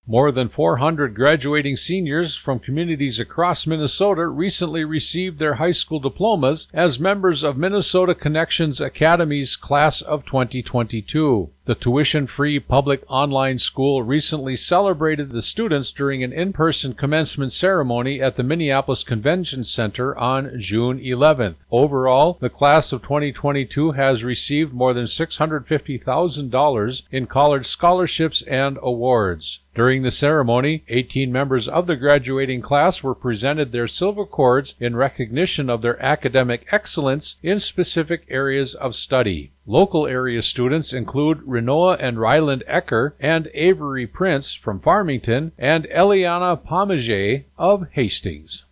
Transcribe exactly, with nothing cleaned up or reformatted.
More than four hundred graduating seniors from communities across Minnesota recently received their high school diplomas as members of Minnesota Connections Academy's class of twenty twenty-two. The tuition-free public online school recently celebrated the students during an in-person commencement ceremony at the Minneapolis Convention Center on June eleventh. Overall, the class of twenty twenty-two has received more than six hundred fifty thousand dollars in college scholarships and awards. During the ceremony, eighteen members of the graduating class were presented their silver cords in recognition of their academic excellence in specific areas of study. Local area students include Renoa and Ryland Ecker and Avery Prince from Farmington and Eliana Pomage of Hastings.